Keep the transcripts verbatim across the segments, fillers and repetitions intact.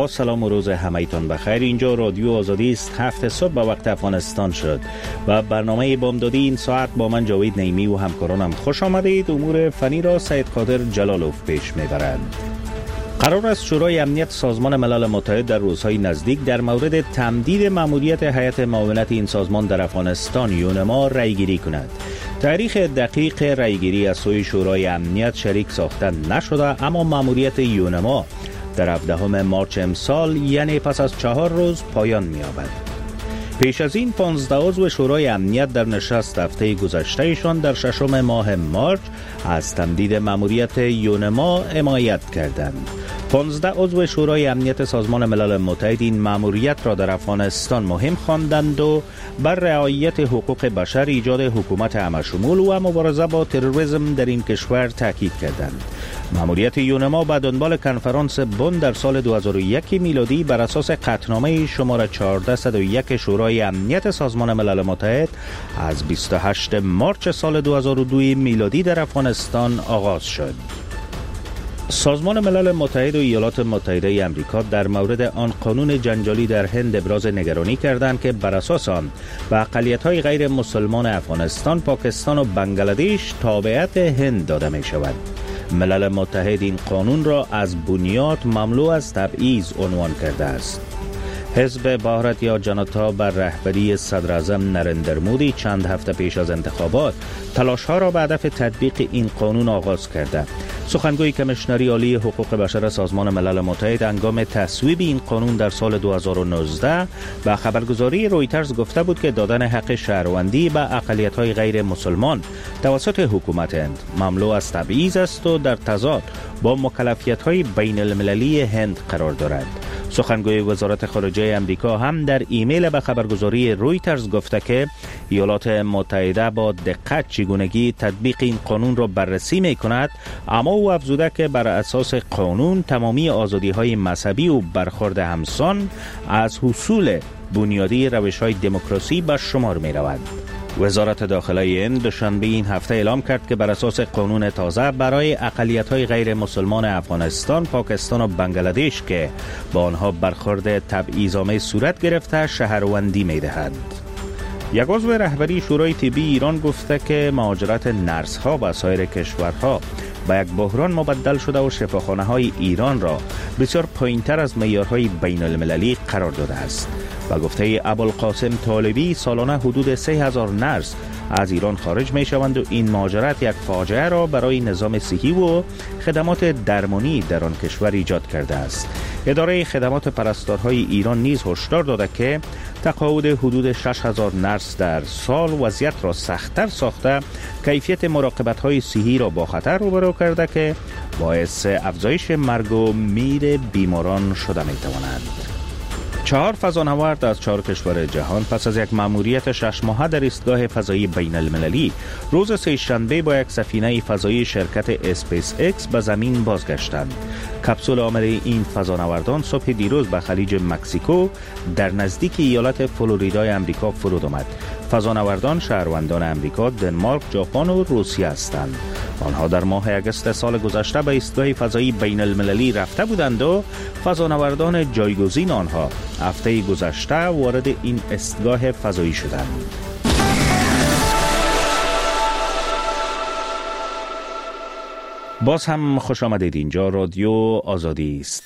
با سلام و روز همه‌تان بخیر. اینجا رادیو آزادی است. هفت صبح به وقت افغانستان شد و برنامه بامدادی این ساعت با من جاوید نعیمی و همکارانم خوش آمدید. امور فنی را سید قادر جلالوف پیش میبرند. قرار است شورای امنیت سازمان ملل متحد در روزهای نزدیک در مورد تمدید مأموریت هیئت معاونت این سازمان در افغانستان یونما رأیگیری کند. تاریخ دقیق رأیگیری از سوی شورای امنیت شریک ساخته نشده، اما مأموریت یونما در هفدهم مارچ امسال یعنی پس از چهار روز پایان می‌یابد. پیش از این پانزده عضو شورای امنیت در نشست هفته گذشتهشان در ششم ماه مارچ از تمدید مأموریت یونما حمایت کردند. پانزده عضو شورای امنیت سازمان ملل متحد این مأموریت را در افغانستان مهم خواندند و بر رعایت حقوق بشر، ایجاد حکومت همه‌شمول و مبارزه با تروریسم در این کشور تاکید کردند. مأموریت یونما به دنبال کنفرانس بن در سال دو هزار و یک میلادی بر اساس قطعنامه شماره چهارصد و یک شورای امنیت سازمان ملل متحد از بیست و هشتم مارچ سال دو هزار و دو میلادی در افغانستان آغاز شد. سازمان ملل متحد و ایالات متحده آمریکا در مورد آن قانون جنجالی در هند ابراز نگرانی کردند که بر اساس آن به اقلیت‌های غیر مسلمان افغانستان، پاکستان و بنگلادش تابعیت هند داده می شود. ملل متحد این قانون را از بنیاد مملو از تبعیض عنوان کرده است. حزب بھارت یا جنتا بر رهبری صدر اعظم نریندر مودی چند هفته پیش از انتخابات تلاش‌ها را به هدف تطبیق این قانون آغاز کرده. سخنگوی کمیشنری عالی حقوق بشر سازمان ملل متحد هنگام تصویب این قانون در سال دو هزار و نوزده به خبرگزاری رویترز گفته بود که دادن حق شهروندی به اقلیت‌های غیر مسلمان توسط حکومت هند مملو از تبعیض است و در تضاد با مکلفیت‌های بین المللی هند قرار دارد. سخنگوی وزارت خارجه آمریکا هم در ایمیل به خبرگزاری رویترز گفته که ایالات متحده با دقت چگونگی تطبیق این قانون را بررسی می کند، اما او افزوده که بر اساس قانون تمامی آزادی‌های مذهبی و برخورد همسان از حصول بنیادی روش‌های دموکراسی به شمار می رود. وزارت داخله هند دوشنبه این هفته اعلام کرد که بر اساس قانون تازه برای اقلیت‌های غیر مسلمان افغانستان، پاکستان و بنگلادش که با آنها برخورد تبعیض‌آمیز صورت گرفته شهروندی می‌دهد. یک عضو رهبری شورای طبی ایران گفته که مهاجرت نرس‌ها به سایر کشورها به یک بحران مبدل شده و شفاخانه‌های ایران را بسیار پایین‌تر از معیارهای بین‌المللی قرار داده است. و گفته ابوالقاسم طالبی سالانه حدود سه هزار نرس از ایران خارج می شوند و این مهاجرت یک فاجعه را برای نظام صحی و خدمات درمانی در آن کشور ایجاد کرده است. اداره خدمات پرستارهای ایران نیز هشدار داده که تقاعد حدود شش هزار نرس در سال وضعیت را سخت‌تر ساخته، کیفیت مراقبت‌های صحی را با خطر روبرو کرده که باعث افزایش مرگ و میر بیماران شده می تواند. چهار فضانورد از چهار کشور جهان پس از یک مأموریت شش ماهه در ایستگاه فضایی بین المللی روز سه‌شنبه با یک سفینه فضایی شرکت اسپیس ایکس به زمین بازگشتند. کپسول عامل این فضانوردان صبح دیروز به خلیج مکزیکو در نزدیک ایالت فلوریدای امریکا فرود آمد. فضانوردان شهروندان امریکا، دنمارک، ژاپن و روسیه هستند. آنها در ماه اگست سال گذشته به ایستگاه فضایی بین المللی رفته بودند و فضانوردان جایگزین آنها هفته گذشته وارد این ایستگاه فضایی شدند. باز هم خوش آمدید. اینجا رادیو آزادی است.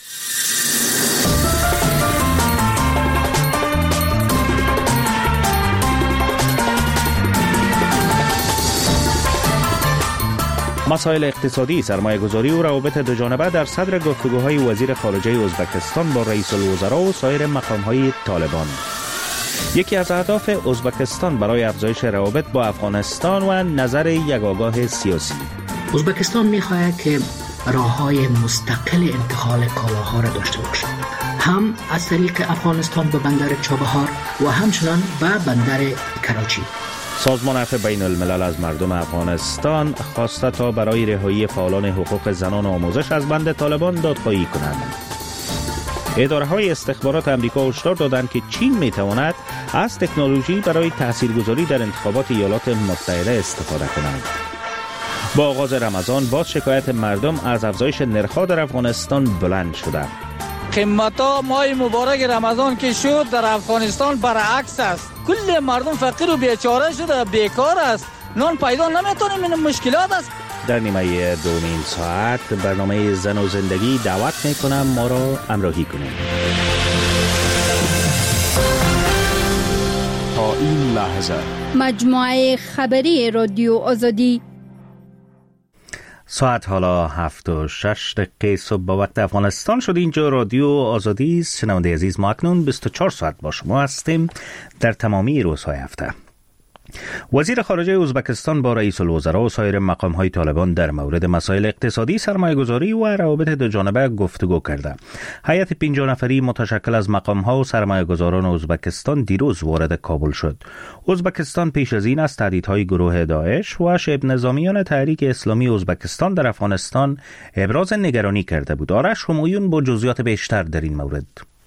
مسائل اقتصادی، سرمایه گذاری و روابط دوجانبه در صدر گفتگوهای وزیر خارجه ازبکستان با رئیس الوزراء و سایر مقامهای طالبان. یکی از اهداف ازبکستان برای افزایش روابط با افغانستان و نظر یگانگاه سیاسی. ازبکستان می‌خواهد که راه‌های مستقل انتقال کالاها را داشته باشد، هم از طریق افغانستان به بندر چابهار و همچنان به بندر کراچی. سازمان عفو بین الملل از مردم افغانستان خواسته تا برای رهایی فعالان حقوق زنان و آموزش از بند طالبان دادخواهی کنند. اداره‌های استخبارات آمریکا هشدار دادند که چین می‌تواند از تکنولوژی برای تاثیرگذاری در انتخابات ایالات متحده استفاده کند. با آغاز رمضان باز شکایت مردم از افزایش نرخ‌ها در افغانستان بلند شده. قیمتا ماه مبارک رمضان که شد در افغانستان برعکس است. کل مردم فقیر و بیچاره شده، بیکار است، نان پیدا نمیتونیم، این مشکلات است. در نیمه دومین ساعت برنامه زن و زندگی دعوت میکنم ما را همراهی کنیم. تا این لحظه مجموعه خبری رادیو آزادی. ساعت حالا هفت و شش دقیقه صبح به وقت افغانستان شد. اینجا رادیو آزادی است. شنونده عزیز، ما اکنون بیست و چهار ساعت با شما هستیم در تمامی روزهای هفته. وزیر خارجه ازبکستان با رئیس الوزراء و سایر مقام‌های طالبان در مورد مسائل اقتصادی، سرمایه‌گذاری و روابط دوجانبه گفتگو کرده. هیئت پنجاه نفری متشکل از مقام‌ها و سرمایه‌گذاران ازبکستان دیروز وارد کابل شد. ازبکستان پیش از این از تهدیدهای گروه داعش و شبه نظامیان تحریک اسلامی ازبکستان در افغانستان ابراز نگرانی کرده بود. آرش همایون با جزئیات بیشتر در این مورد.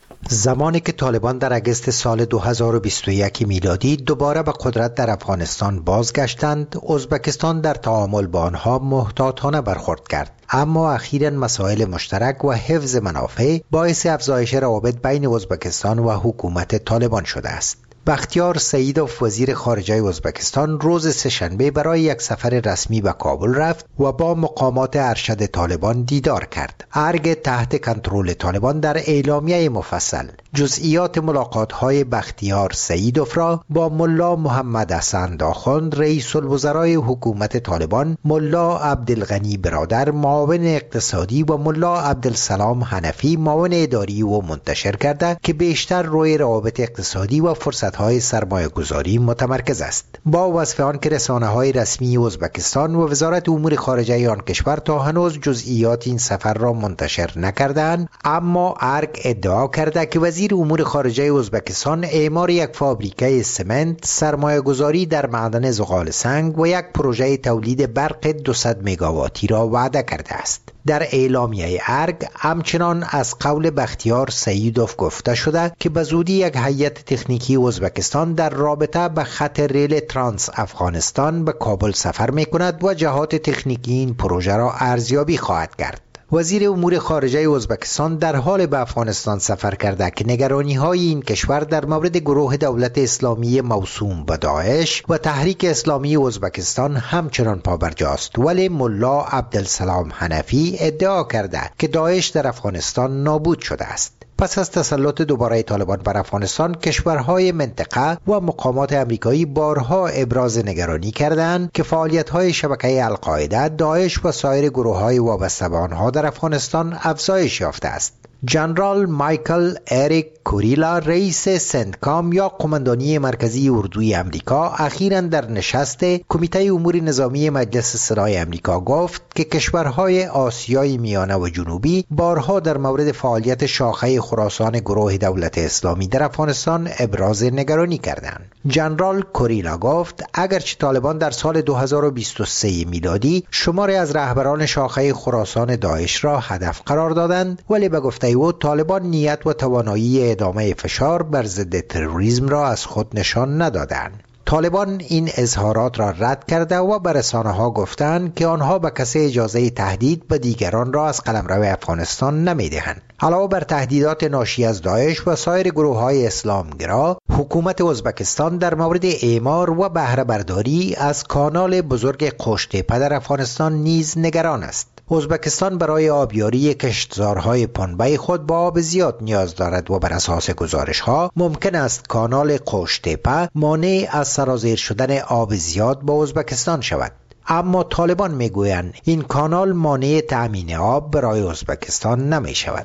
زمانی که طالبان در اگست سال دو هزار و بیست و یک میلادی دوباره به قدرت در افغانستان بازگشتند، ازبکستان در تعامل با آنها محتاطانه برخورد کرد. اما اخیراً مسائل مشترک و حفظ منافع باعث افزایش روابط بین ازبکستان و حکومت طالبان شده است. بختیار سیدوف وزیر خارجه ازبکستان روز سه‌شنبه برای یک سفر رسمی به کابل رفت و با مقامات ارشد طالبان دیدار کرد. ارگ تحت کنترل طالبان در اعلامیه مفصل جزئیات ملاقات‌های بختیار سیدوف را با ملا محمد حسن آخوند رئیس الوزرای حکومت طالبان، ملا عبدالغنی برادر معاون اقتصادی و ملا عبدالسلام حنفی معاون اداری و منتشر کرده که بیشتر روی روابط اقتصادی و فرصت‌های سرمایه‌گذاری متمرکز است. با وصف آن که رسانه‌های رسمی ازبکستان و وزارت امور خارجه آن کشور تا هنوز جزئیات این سفر را منتشر نکردند، اما ارگ ادعا کرده که وزیر امور خارجه ازبکستان اعمار یک فابریکه سمنت، سرمایه‌گذاری در معدن زغال سنگ و یک پروژه تولید برق دویست مگاواتی را وعده کرده است. در اعلامیه ارگ همچنان از قول بختیار سیدوف گفته شده که به زودی یک هیئت تکنیکی ازبکستان در رابطه به خط ریل ترانس افغانستان به کابل سفر می‌کند و جهات تکنیکی این پروژه را ارزیابی خواهد کرد. وزیر امور خارجه ازبکستان در حال به افغانستان سفر کرده که نگرانی‌های این کشور در مورد گروه دولت اسلامی موسوم به داعش و تحریک اسلامی ازبکستان همچنان پابرجاست، ولی ملا عبدالسلام حنفی ادعا کرده که داعش در افغانستان نابود شده است. پس از تسلط دوباره طالبان بر افغانستان، کشورهای منطقه و مقامات امریکایی بارها ابراز نگرانی کردند که فعالیت‌های شبکه القاعده، داعش و سایر گروه‌های وابسته به آنها در افغانستان افزایش یافته است. جنرال مایکل اریک کوریلا، رئیس سنتکام یا قماندانی مرکزی اردوی امریکا، اخیراً در نشست کمیته امور نظامی مجلس سنای امریکا گفت که کشورهای آسیای میانه و جنوبی بارها در مورد فعالیت شاخه خراسان گروه دولت اسلامی در افغانستان ابراز نگرانی کردند. جنرال کوریلا گفت اگرچه طالبان در سال دو هزار و بیست و سه میلادی شماری از رهبران شاخه خراسان داعش را هدف قرار دادند، ولی به گفته او طالبان نیت و توانایی ادامه فشار بر ضد تروریسم را از خود نشان ندادند. طالبان این اظهارات را رد کرده و به رسانه‌ها گفتند که آنها به کسی اجازه تهدید به دیگران را از قلمرو افغانستان نمی‌دهند. علاوه بر تهدیدات ناشی از داعش و سایر گروه‌های اسلامگرا، حکومت ازبکستان در مورد اعمار و بهره برداری از کانال بزرگ قوش‌تپه در افغانستان نیز نگران است. ازبکستان برای آبیاری کشتزارهای پنبه خود با آب زیاد نیاز دارد و بر اساس گزارش‌ها ممکن است کانال قوش‌تپه مانع از سرازیر شدن آب زیاد با ازبکستان شود. اما طالبان میگویند این کانال مانع تأمین آب برای ازبکستان نمی شود.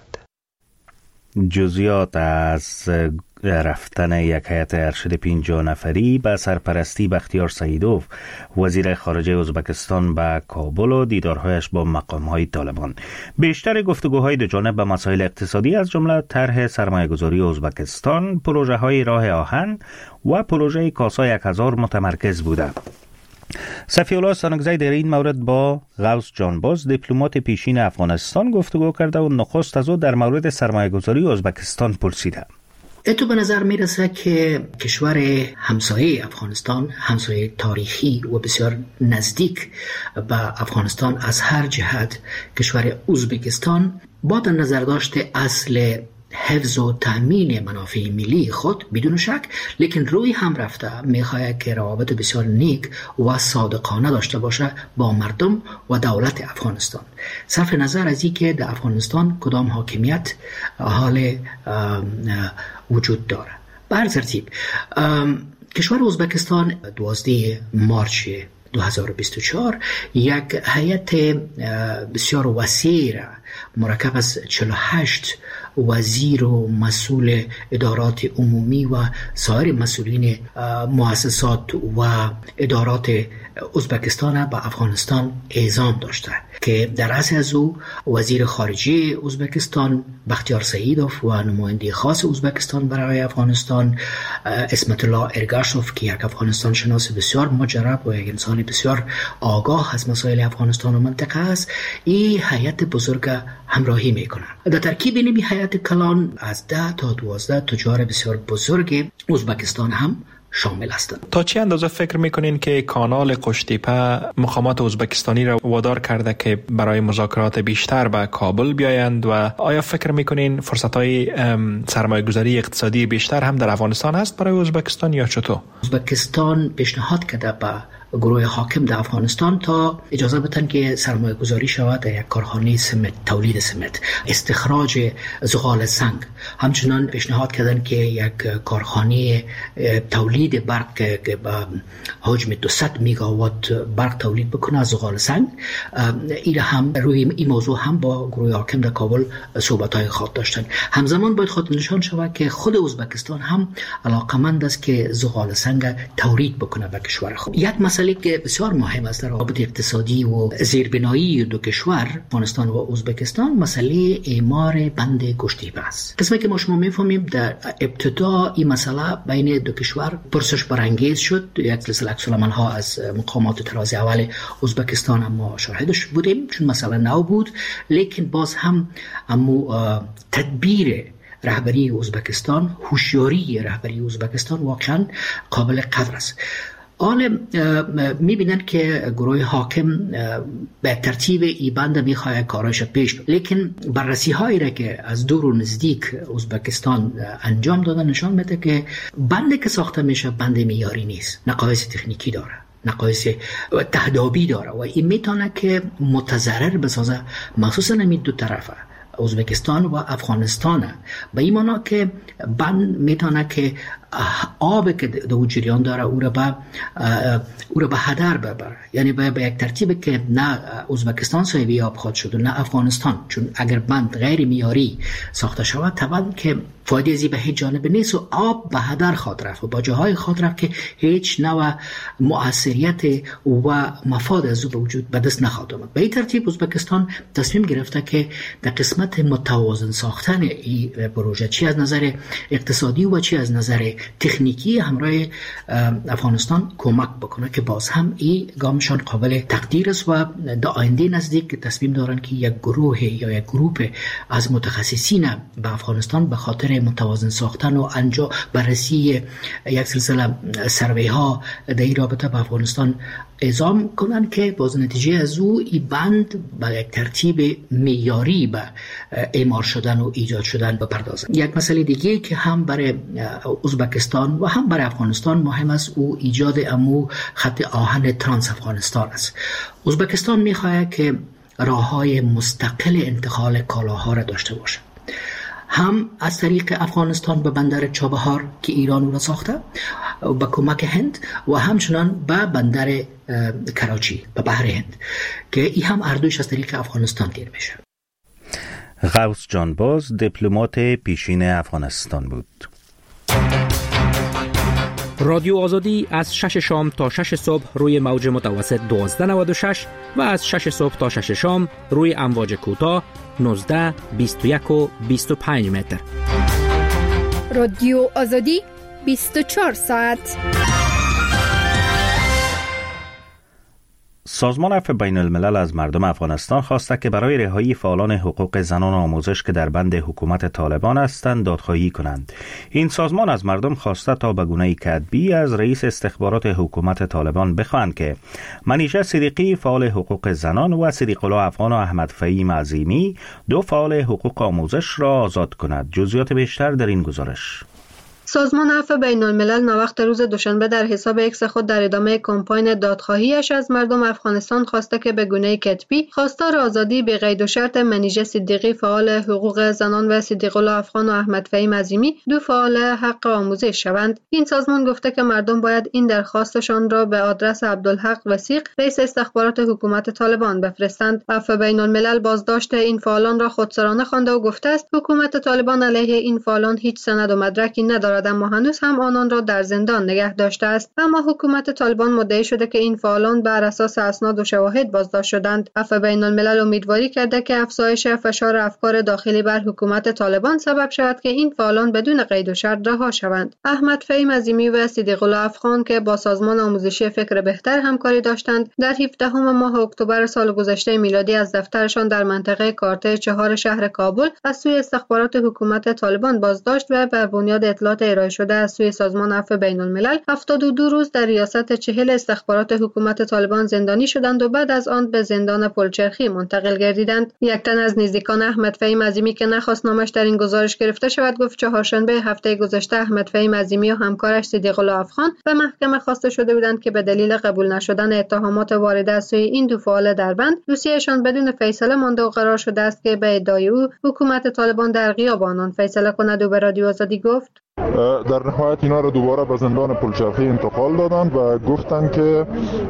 جزئیات از رفتن یک هیئت ارشد پنجاه نفری به سرپرستی بختیار سیدوف وزیر خارجه ازبکستان به کابل و دیدارهایش با مقام‌های طالبان. بیشتر گفتگوهای دو جانب به مسائل اقتصادی از جمله طرح سرمایه‌گذاری ازبکستان، پروژه‌های راه آهن و پروژه کاسا یک هزار متمرکز بوده. صفی‌الله سانگزی در این مورد با غوث جانباز دیپلمات پیشین افغانستان گفتگو کرده و نخست از او در مورد سرمایه‌گذاری ازبکستان پرسیده. اتو به نظر میرسه که کشور همسایه افغانستان، همسایه تاریخی و بسیار نزدیک به افغانستان از هر جهت، کشور ازبکستان با در نظر داشت اصل حفظ و تأمین منافع ملی خود بدون شک، لیکن روی هم رفته میخواهد که روابط بسیار نیک و صادقانه داشته باشه با مردم و دولت افغانستان، صرف نظر از اینکه در افغانستان کدام حاکمیت حال وجود داره. به هر ترتیب کشور ازبکستان دوازده مارچ دو هزار و بیست و چهار یک هیئت بسیار وسیع مرکب از چهل و هشت وزیر و مسئول ادارات عمومی و سایر مسئولین مؤسسات و ادارات ازبکستان به افغانستان اعزام داشته که در رأس از او وزیر خارجه ازبکستان بختیار سعیدوف و نماینده خاص ازبکستان برای افغانستان اسمت الله ارگاشوف که یک افغانستان شناس بسیار مجرب و یک انسان بسیار آگاه از مسائل افغانستان و منطقه است، این هیئت بزرگ همراهی میکنه. در ترکیب این هیئت کلان از ده تا دوازده تجار بسیار بزرگ ازبکستان هم شامل هستند. تا چه اندازه فکر میکنین که کانال قشتیپه مقامات ازبکستانی را وادار کرده که برای مذاکرات بیشتر به کابل بیایند و آیا فکر میکنین فرصت‌های سرمایه‌گذاری اقتصادی بیشتر هم در افغانستان هست برای ازبکستان یا چطور؟ ازبکستان پیشنهاد کرده به گروه حاکم در افغانستان تا اجازه بدن که سرمایه گذاری شود در یک کارخانه سمت، تولید سمت، استخراج زغال سنگ. همچنان پیشنهاد کردن که یک کارخانه تولید برق که با حجم دویست میگاوات برق تولید بکنه از زغال سنگ. این هم روی این موضوع هم با گروه حاکم در کابل صحبت‌های خود داشتن. همزمان باید خود نشان شود که خود ازبکستان هم علاقمند است که زغال سنگ تولید بکنه به کشور خود. یک مسئله که بسیار مهم است در رابطه اقتصادی و زیربنایی دو کشور افغانستان و ازبکستان مسئله اعمار بند قشتیپه است. قسمی که ما شما میفهمیم در ابتدا این مسئله بین دو کشور پرسش برانگیز شد، یک سلسله عکس‌العمل ها از مقامات طراز اول ازبکستان هم ما شاهدش بودیم چون مسئله نو بود، لیکن باز هم امو تدبیر رهبری ازبکستان، هوشیاری رهبری ازبکستان واقعا قابل قدر است. حال میبینن که گروه حاکم به ترتیب ای بند میخواه کارایش پیش، لیکن بررسی هایی را که از دور و نزدیک ازبکستان انجام دادن نشان میده که بند که ساخته میشه بند معیاری نیست، نقایص تکنیکی داره، نقایص تهدابی داره و این میتونه که متضرر بسازه مخصوصا همین دو طرفه ازبکستان و افغانستان، به این معنا که بند میتونه که آب که دو جریان داره او را به او را به هدر ببره، یعنی به یک ترتیب که نه ازبکستان صاحب آب خواهد شد و نه افغانستان، چون اگر بند غیر معیاری ساخته شود طبعا که فایده ازی به هیچ جانب نیست و آب به هدر خواهد رفت و با جاهای خواهد رفت که هیچ نوع مؤثریت و مفاد از او به وجود به دست نخواهد آمد. به این ترتیب ازبکستان تصمیم گرفته که در قسمت متوازن ساختن این پروژه چی از نظر اقتصادی و چی از نظر تکنیکی همراه افغانستان کمک بکنه که باز هم این گامشان قابل تقدیر است و در آینده نزدیک تصمیم دارن که یک گروه یا یک گروپ از متخصصین به افغانستان به خاطر متوازن ساختن و انجام بررسی یک سلسله سروی ها در این رابطه به افغانستان اعزام کنن که باز نتیجه از او این بند به یک ترتیب معیاری به اعمار شدن و ایجاد شدن بپردازن. یک مسئله دیگه که هم برای ازبکستان و هم برای افغانستان مهم است او ایجاد امو خط آهن ترانس افغانستان است. ازبکستان میخواهد که راههای مستقل انتقال کالاها را داشته باشه، هم از طریق افغانستان به بندر چابهار که ایران او را ساخته با کمک هند و همچنان به بندر کراچی به بحر هند که این هم اردوش از طریق افغانستان دیر میشه. غوث جانباز دیپلمات پیشین افغانستان بود. رادیو آزادی از شش شام تا شش صبح روی موج متوسط دوازده نود و شش و از شش صبح تا شش شام روی امواج کوتاه نوزده، بیست و یک و بیست و پنج متر. رادیو آزادی بیست و چهار ساعت. سازمان عفو بین الملل از مردم افغانستان خواسته که برای رهایی فعالان حقوق زنان آموزش که در بند حکومت طالبان هستند دادخواهی کنند. این سازمان از مردم خواسته تا به گونه کتبی از رئیس استخبارات حکومت طالبان بخواهند که منیژه صدیقی فعال حقوق زنان و صدیق الله افغان و احمد فهیم عظیمی دو فعال حقوق آموزش را آزاد کند. جزئیات بیشتر در این گزارش. سازمان عفو بین الملل ناوقت روز دوشنبه در حساب ایکس خود در ادامه کمپاین دادخواهیش از مردم افغانستان خواسته که به گونه کتبی خواستار آزادی به قید و شرط منیژه صدیقی فعال حقوق زنان و صدیق الله افغان و احمد فهیم عظیمی دو فعال حق آموزش شوند. این سازمان گفته که مردم باید این درخواستشان را به آدرس عبدالحق وثیق رئیس استخبارات حکومت طالبان بفرستند. عفو بین الملل بازداشت این فعالان را خودسرانه خوانده و گفته است حکومت طالبان علیه این فعالان هیچ سند و مدرکی ندارد، اما هنوز هم آنان را در زندان نگه داشته است. اما حکومت طالبان مدعی شده که این فعالان بر اساس اسناد و شواهد بازداشت شدند. عفو بین الملل امیدواری کرده که افزایش فشار افکار داخلی بر حکومت طالبان سبب شود که این فعالان بدون قید و شرط رها شوند. احمد فهیم عظیمی و صدیق الله افغان که با سازمان آموزشی فکر بهتر همکاری داشتند، در هفدهم ماه اکتبر سال گذشته میلادی از دفترشان در منطقه کارته چهار شهر کابل از سوی استخبارات حکومت طالبان بازداشت و بر بنیاد اطلاعات ارائه شده از سوی سازمان عفو بین الملل هفتاد و دو روز در ریاست چهل استخبارات حکومت طالبان زندانی شدند و بعد از آن به زندان پلچرخی منتقل گردیدند. یک تن از نزدیکان احمد فهیم عظیمی که نخواست نامش در این گزارش گرفته شود گفت چهارشنبه هفته گذشته احمد فهیم عظیمی و همکارش صدیق الله افغان به محکمه خواسته شده بودند که به دلیل قبول نشدن اتهامات وارده از سوی این دو فعال دربند دوسیه‌شان بدون فیصله مانده و قرار شده است که به ادعای او حکومت طالبان در غیاب آنان فیصله کند. و به رادیو آزادی گفت در نهایت اینا رو دوباره به زندان پلچرخی انتقال دادن و گفتن که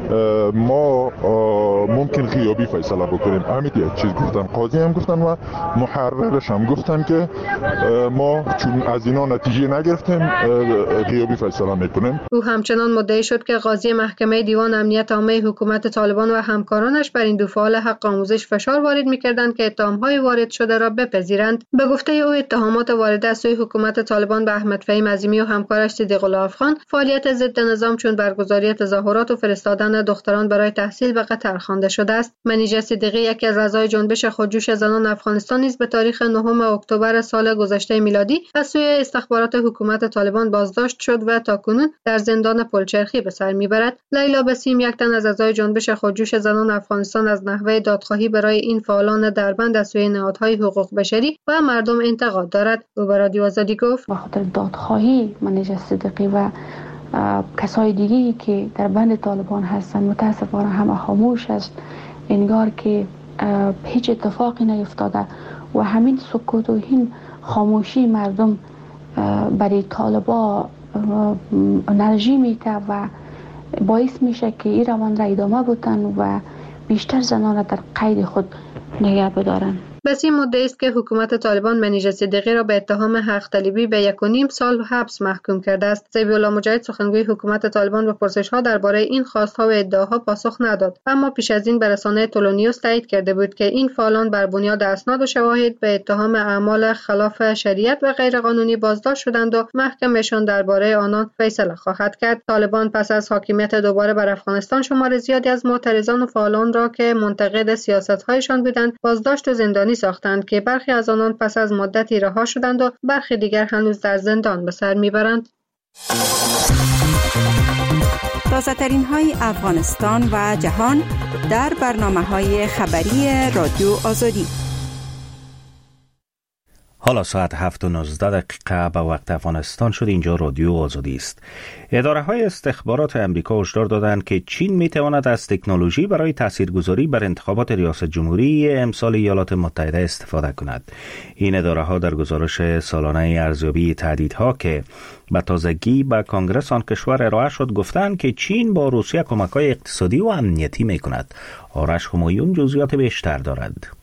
ما ممکن غیابی فیصله بکنیم. همین یک چیز گفتن. قاضی هم گفتن و محررش هم گفتن که ما چون از اینا نتیجه نگرفتیم غیابی فیصله میکنیم. او همچنان مدعی شد که قاضی محکمه دیوان امنیت عامه حکومت طالبان و همکارانش بر این دو فعال حق آموزش فشار وارد میکردند که اتهامهای وارد شده را بپذیرند. به گفته او اتهامات وارده از سوی حکومت طالبان به احمد فهیم عظیمی و همکارش صدیق الله افغان فعالیت ضد نظام چون برگزاری تظاهرات و فرستادن دختران برای تحصیل به قطر خوانده شده است. منیژه صدیقی یکی از اعضای جنبش خودجوش زنان افغانستان نیز به تاریخ نهم اکتبر سال گذشته میلادی از سوی استخبارات حکومت طالبان بازداشت شد و تاکنون در زندان پلچرخی به سر میبرد. لیلا بسیم یک تن از اعضای جنبش خودجوش زنان افغانستان از نحوه دادخواهی برای این فعالان دربند از سوی نهادهای حقوق بشری و مردم انتقاد دارد. او به رادیو آزادی گفت خواهی منیژه صدیقی و کسای دیگری که در بند طالبان هستند متاسفانه همه خاموش است، انگار که هیچ اتفاقی نیفتاده و همین سکوت و این خاموشی مردم برای طالبا انرژی میده و باعث میشه که این روان را ادامه بدن و بیشتر زنان را در قید خود نگه بدارن. بسیم مدعی است که حکومت طالبان منیژه صدیقی را به اتهام حق طلبی به یک و نیم سال حبس محکوم کرده است. ذبیح الله مجاهد سخنگوی حکومت طالبان به پرسش‌ها درباره این خواست‌ها و ادعاها پاسخ نداد، اما پیش از این به رسانه تولونیوس تایید کرده بود که این فعالان بر بنیاد اسناد و شواهد به اتهام اعمال خلاف شریعت و غیرقانونی بازداشت شدند و محکمه‌شان درباره آنان فیصله خواهد کرد. طالبان پس از حاکمیت دوباره بر افغانستان شمار زیادی از معترضان و فعالان را که منتقد سیاست‌هایشان بودند بازداشت و زندانی ساختند که برخی از آنان پس از مدتی رها شدند و برخی دیگر هنوز در زندان به سر میبرند. تازه ترین های افغانستان و جهان در برنامه های خبری رادیو آزادی. حالا ساعت هفت و نوزده دقیقه به وقت افغانستان شد. اینجا رادیو آزادی است. اداره های استخبارات امریکا هشدار دادند که چین می تواند از تکنولوژی برای تاثیرگذاری بر انتخابات ریاست جمهوری امسال ایالات متحده استفاده کند. این اداره ها در گزارش سالانه ارزیابی تهدیدها که به تازگی به کنگره آن کشور ارائه شد گفتند که چین با روسیه کمک‌های اقتصادی و امنیتی می کند. آرش همایون جزئیات بیشتر دارد.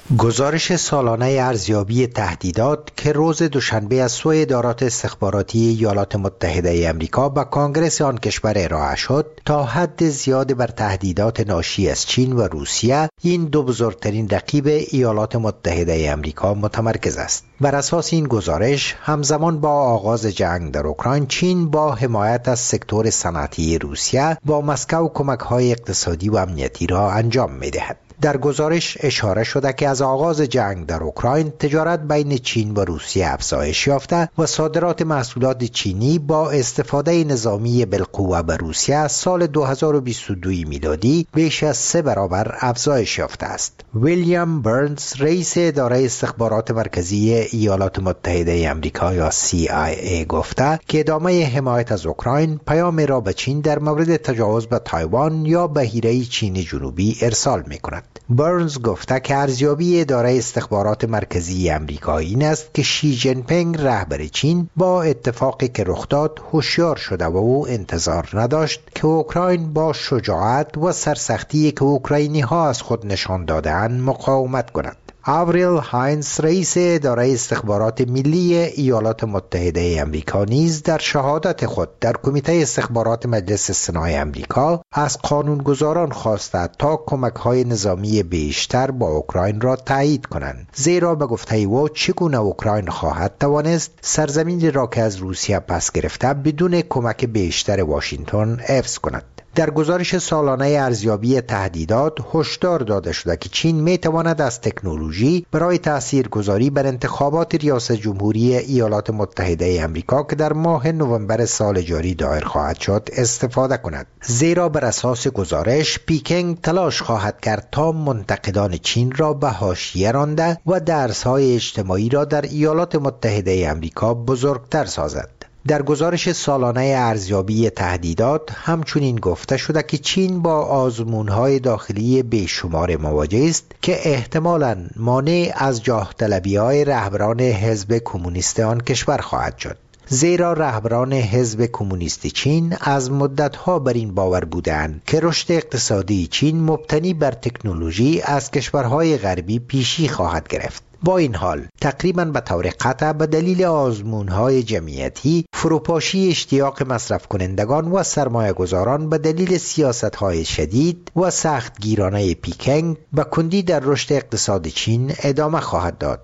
گزارش سالانه ارزیابی تهدیدات که روز دوشنبه از سوی ادارات استخباراتی ایالات متحده ای آمریکا به کانگرس آن کشور ارائه شد، تا حد زیاد بر تهدیدات ناشی از چین و روسیه، این دو بزرگترین رقیب ایالات متحده ای آمریکا، متمرکز است. بر اساس این گزارش، همزمان با آغاز جنگ در اوکراین، چین با حمایت از سکتور صنعتی روسیه با مسکو کمک‌های اقتصادی و امنیتی را انجام می‌دهد. در گزارش اشاره شده که از آغاز جنگ در اوکراین تجارت بین چین و روسیه افزایش یافته و صادرات محصولات چینی با استفاده نظامی بالقوه به روسیه سال دو هزار و بیست و دو میلادی بیش از سه برابر افزایش یافته است. ویلیام برنز، رئیس اداره استخبارات مرکزی ایالات متحده ای آمریکا یا سی آی ای، گفته که ادامه حمایت از اوکراین پیام را به چین در مورد تجاوز به تایوان یا بحیره چین جنوبی ارسال می‌کند. برنز گفته که ارزیابی اداره استخبارات مرکزی آمریکا این است که شی جین پینگ رهبر چین با اتفاقی که رخ داد هوشیار شده و او انتظار نداشت که اوکراین با شجاعت و سرسختی که اوکراینی ها از خود نشان داده‌اند مقاومت کند. آوریل هاینز، رئیس اداره استخبارات ملی ایالات متحده ای آمریکا، نیز در شهادت خود در کمیته استخبارات مجلس سنای آمریکا از قانونگذاران خواسته تا کمک‌های نظامی بیشتر با اوکراین را تایید کنند، زیرا به گفته او چگونه اوکراین خواهد توانست سرزمینی را که از روسیه پس گرفته بدون کمک بیشتر واشنگتن حفظ کند. در گزارش سالانه ارزیابی تهدیدات هشدار داده شده که چین می تواند از تکنولوژی برای تاثیرگذاری بر انتخابات ریاست جمهوری ایالات متحده ای آمریکا که در ماه نوامبر سال جاری دایر خواهد شد استفاده کند، زیرا بر اساس گزارش پیکنگ تلاش خواهد کرد تا منتقدان چین را به حاشیه رانده و درس‌های اجتماعی را در ایالات متحده ای آمریکا بزرگتر سازد. در گزارش سالانه ارزیابی تهدیدات همچنین گفته شده که چین با آزمون‌های داخلی بیشمار مواجه است که احتمالاً مانع از جاه طلبی‌های رهبران حزب کمونیست آن کشور خواهد شد، زیرا رهبران حزب کمونیست چین از مدت‌ها بر این باور بودند که رشد اقتصادی چین مبتنی بر تکنولوژی از کشورهای غربی پیشی خواهد گرفت. با این حال تقریباً به طور قطع به دلیل آزمون‌های جمعیتی، فروپاشی اشتیاق مصرف کنندگان و سرمایه گذاران به دلیل سیاست‌های شدید و سخت گیرانه پیکنگ به کندی در رشد اقتصاد چین ادامه خواهد داد.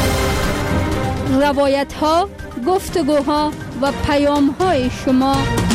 روایت‌ها، گفتگوها و پیام‌های شما.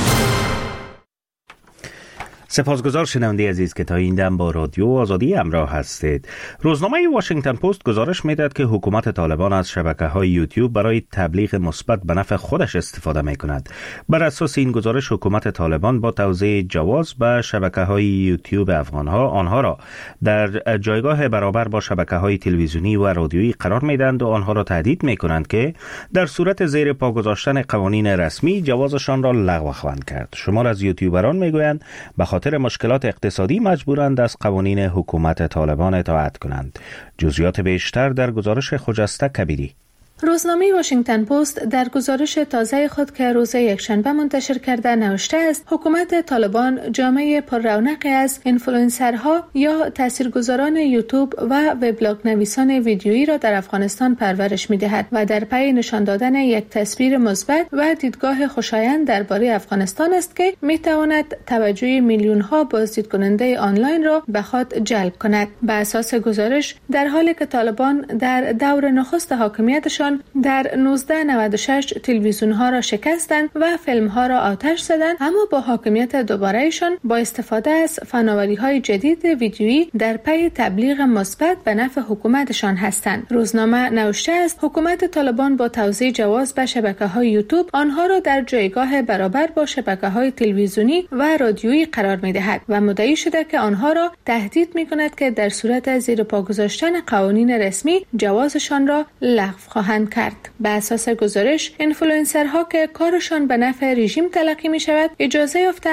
سپاسگزار شنونده عزیز که تا این دم با رادیو آزادی همراه هستید. روزنامه واشنگتن پست گزارش میداد که حکومت طالبان از شبکه‌های یوتیوب برای تبلیغ مثبت به نفع خودش استفاده می‌کند. بر اساس این گزارش حکومت طالبان با توزیع جواز به شبکه‌های یوتیوب افغان‌ها آنها را در جایگاه برابر با شبکه‌های تلویزیونی و رادیویی قرار میدهند و آنها را تهدید می‌کنند که در صورت زیر پا گذاشتن قوانین رسمی جوازشان را لغو خواهند کرد. شمار از یوتیوبران می‌گویند به خاطر مشکلات اقتصادی مجبورند از قوانین حکومت طالبان اطاعت کنند. جزئیات بیشتر در گزارش خجسته کبیری. روزنامه واشنگتن پست در گزارش تازه خود که روز یکشنبه منتشر کرده نوشته است حکومت طالبان جامعه پر رونقی از اینفلوئنسرها یا تاثیرگذاران یوتیوب و وبلاگ نویسان ویدیویی را در افغانستان پرورش می‌دهد و در پی نشان دادن یک تصویر مثبت و دیدگاه خوشایند درباره افغانستان است که می‌تواند توجه میلیون‌ها بازدید کننده آنلاین را به خود جلب کند. به اساس گزارش در حالی که طالبان در دور نخست حاکمیتشان در نوزده نود و شش تلویزیون ها را شکستند و فیلم ها را آتش زدند، اما با حاکمیت دوبارهشان با استفاده از فناوری های جدید ویدیویی در پی تبلیغ مثبت به نفع حکومتشان هستند. روزنامه نوشته است حکومت طالبان با توزیع جواز به شبکه های یوتیوب آنها را در جایگاه برابر با شبکه های تلویزیونی و رادیویی قرار می دهد و مدعی شده که آنها را تهدید می کند که در صورت زیر پا گذاشتن قوانین رسمی جوازشان را لغو خواهند کرد. به اساس گزارش اینفلوئنسرها که کارشان به نفع رژیم تلقی می شود اجازه یافتند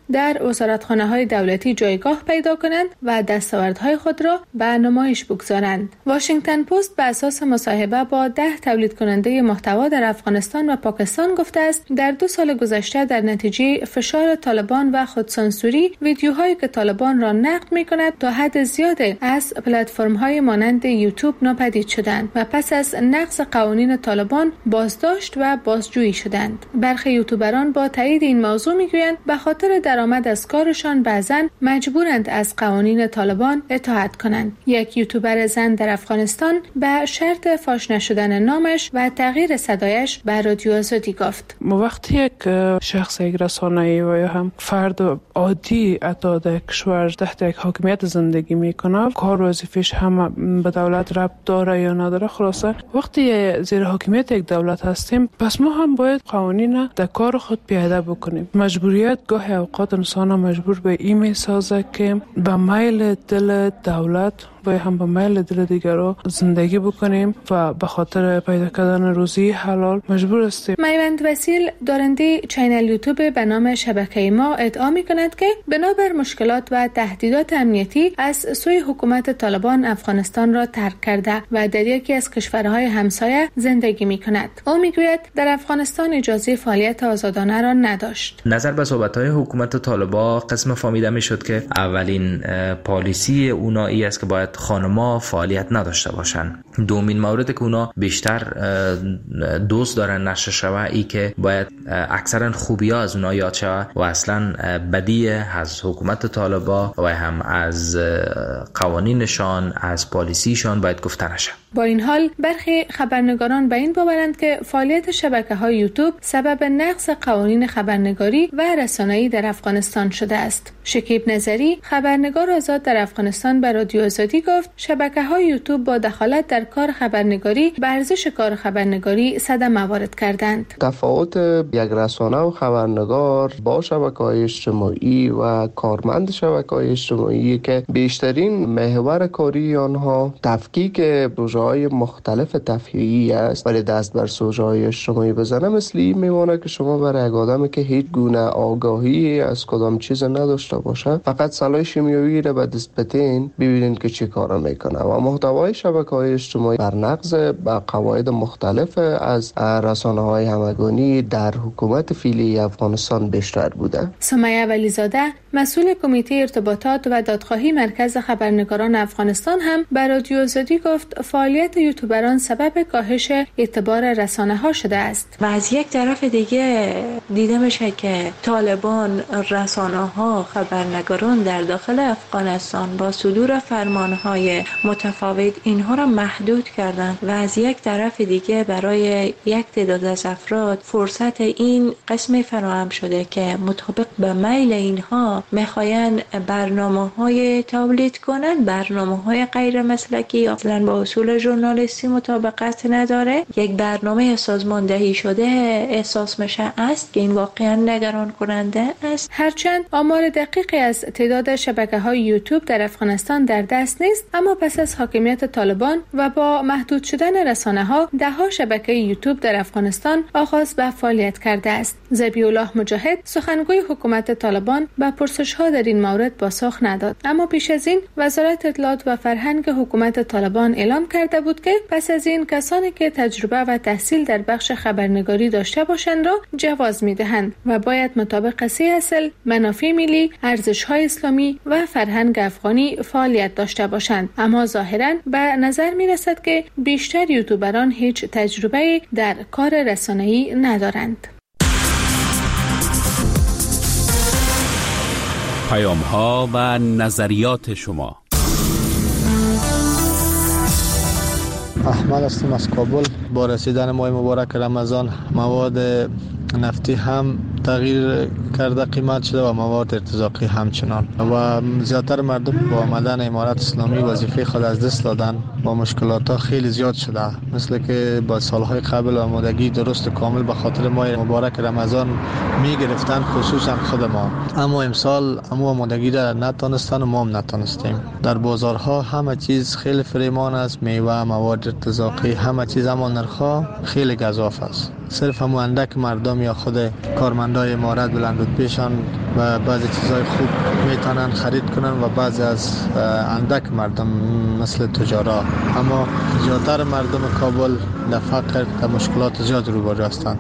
در وزارتخانه های دولتی جایگاه پیدا کنند و دستاوردهای خود را به نمایش بگذارند. واشنگتن پست به اساس مصاحبه با ده تولید کننده محتوا در افغانستان و پاکستان گفته است در دو سال گذشته در نتیجه فشار طالبان و خودسانسوری ویدیوهایی که طالبان را نقد می‌کند تا حد زیاده از پلتفرم‌های مانند یوتیوب ناپدید شدند و پس از نقض قوانین طالبان بازداشت و بازجویی شدند. برخی یوتیوبران با تایید این موضوع میگویند به خاطر درآمد از کارشان بعضاً مجبورند از قوانین طالبان اطاعت کنند. یک یوتیوبر زن در افغانستان به شرط فاش نشدن نامش و تغییر صدایش به رادیو آزادی گفت: وقتی یک شخص، یک رسانه‌ای و یا هم فرد عادی اتا در کشور تحت یک حاکمیت زندگی میکنه، کار وظیفش هم به دولت ربط داره یا نداره، خلاصه وقتی زیر حاکمیت یک دولت هستیم پس ما هم باید قوانین در کار خود پیاده بکنیم. مجبوریت گاهی اوقات انسان مجبور به این میسازه که به میل دل دولت و هم به میل دل دیگران زندگی بکنیم و به خاطر پیدا کردن روزی حلال مجبور هستیم. میوند وسیل دارنده چینل یوتیوب به نام شبکه ما ادعا می کند که بنابر مشکلات و تهدیدات امنیتی از سوی حکومت طالبان افغانستان را ترک کرده و در یکی از کشورهای همسایه زندگی می کند. او می گوید در افغانستان اجازه فعالیت آزادانه را نداشت. نظر به صحبت‌های حکومت طالبان قسم فهمیده می شد که اولین پالیسی اونا ای است که باید خانم‌ها فعالیت نداشته باشن. دومین مورد که اونا بیشتر دوست دارن نشر شوه ای که باید اکثرا خوبی‌ها از اونا یاد شوه و اصلا بدی از حکومت طالبان و هم از قوانینشان، از پالیسیشان باید گفته نشه. با این حال برخی خبرنگاران به این باورند که فعالیت شبکه‌های یوتیوب سبب نقض قوانین خبرنگاری و رسانه‌ای در افغانستان شده است. شکیب نظری، خبرنگار آزاد در افغانستان، به رادیو آزادی گفت شبکه‌های یوتیوب با دخالت در کار خبرنگاری به ارزش کار خبرنگاری صدمه وارد کردند. تفاوت یک رسانه و خبرنگار با شبکه‌های اجتماعی و کارمند شبکه‌های اجتماعی که بیشترین محور کاری آنها تفکیک پروژه‌های مختلف تفریحی است، ولی دست بر سوژه‌های اجتماعی بزنه مثل این میمونه که شما برای یک آدمی که هیچ گونه آگاهی از کدام چیز نداشته باشه فقط سلاح شیمیایی را به دست بتین ببینید که چه کارا میکنه و محتوای شبکه‌های اجتماعی بر نقض با قواعد مختلف از رسانه‌های همگانی در حکومت فعلی افغانستان بیشتر بوده. سمیه ولیزاده، مسئول کمیته ارتباطات و دادخواهی مرکز خبرنگاران افغانستان هم به رادیو آزادی گفت فعالیت یوتیوبران سبب کاهش اعتبار رسانه‌ها شده است. و از یک طرف دیگه دیده میشه که طالبان رسانه‌ها، خبرنگاران در داخل افغانستان با صدور فرمان‌های متفاوت اینها را محدود کردند و از یک طرف دیگه برای یک تعداد از افراد فرصت این قسمی فراهم شده که مطابق به میل اینها میخواین برنامه‌های تولید کنند، برنامه‌های غیر مسلکی اصلا با اصول ژورنالیستی مطابقت نداره. یک برنامه سازماندهی شده احساس میشه است که این واقعا نگران کننده است. هرچند آمار دقیقی از تعداد شبکه‌های یوتیوب در افغانستان در دست نیست، اما پس از حاکمیت طالبان و با محدود شدن رسانه‌ها ده‌ها شبکه یوتیوب در افغانستان آغاز به فعالیت کرده است. ذبیح‌الله مجاهد، سخنگوی حکومت طالبان، به پرسش‌ها در این مورد پاسخ نداد، اما پیش از این وزارت اطلاعات و فرهنگ حکومت طالبان اعلام کرده بود که پس از این کسانی که تجربه و تحصیل در بخش خبرنگاری داشته باشند را جواز می‌دهند و باید مطابق سه اصل، منافع ملی، ارزش‌های اسلامی و فرهنگ افغانی فعالیت داشته باشند. اما ظاهراً به نظر می‌رسد که بیشتر یوتیوبران هیچ تجربه در کار رسانه‌ای ندارند. پیام‌ها و نظریات شما. احمد هستم از کابل. با رسیدن ماه مبارک رمضان مواد نفتی هم تغییر کرده قیمت شده و مواد ارتزاقی همچنان و زیادتر مردم با آمدن امارت اسلامی وظیفه خود از دست دادن. با مشکلات ها خیلی زیاد شده، مثل که با سالهای قبل آمادگی درست کامل به خاطر ماه مبارک رمضان می گرفتن، خصوصا خود ما، اما امسال اما آمادگی را نتونستن و ما هم نتونستیم. در بازارها همه چیز خیلی فریمان است، میوه، مواد ارتزاقی، همه چیز، اما نرخ‌ها خیلی گزاف است. صرف همون اندک مردم یا خود کارمندان کارمندای امارات بلندرتبهشان و بعضی چیزهای خوب میتونن خرید کنن و بعضی از اندک مردم مثل تجارا، اما زیادتر مردم کابل در فقر در مشکلات زیاد روبرو هستند.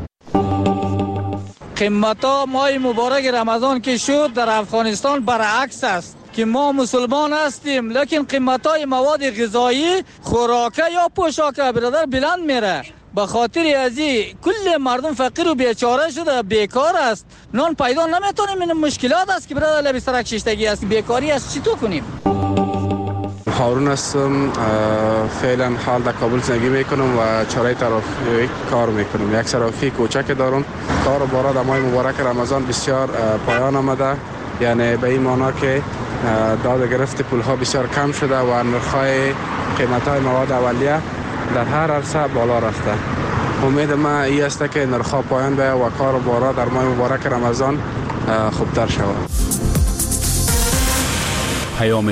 قیمتا ماه مبارک رمضان که شد در افغانستان برعکس است که ما مسلمان هستیم، لیکن قیمتای مواد غذایی، خوراکه یا پوشاکه برادر بلند میره. به خاطر ازی کل مردم فقیر و بیچاره شده، بیکار است، نان پیدا نمیتونیم. این مشکلات است که برادر لبی سرک ششتگی است، بیکاری است. چی تو کنیم؟ هارون هستم، فعلا حال در کابل زندگی میکنم و چاره ترافیک کار میکنم. یک صرافی کوچک دارم. کار و بارا در ماه مبارک رمضان بسیار پایان آمده، یعنی به این معنا که داد گرفت پول ها بسیار کم شده و نرخ‌های قیمت های مواد اولیه در هر عرصه بالا رفته. امید ما این است که نرخ‌ها پایان بیاید و کار و بارا در ماه مبارک رمضان خوبتر شود. پیام